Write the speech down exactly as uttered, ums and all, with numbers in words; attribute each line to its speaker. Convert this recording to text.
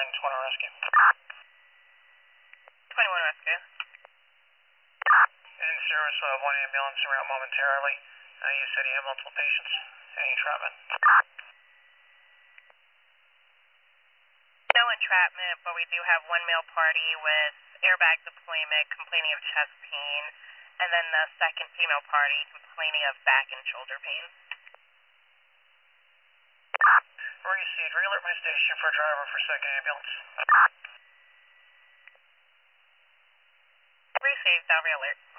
Speaker 1: nine, twenty rescue.
Speaker 2: twenty-one rescue.
Speaker 1: In service, uh, one ambulance en route momentarily. Uh, you said you have multiple patients. Any entrapment?
Speaker 2: No entrapment, but we do have one male party with airbag deployment complaining of chest pain, and then the second female party complaining of back and shoulder pain.
Speaker 1: Received. Re-alert my station for driver for second ambulance.
Speaker 2: Received. I'll re-alert.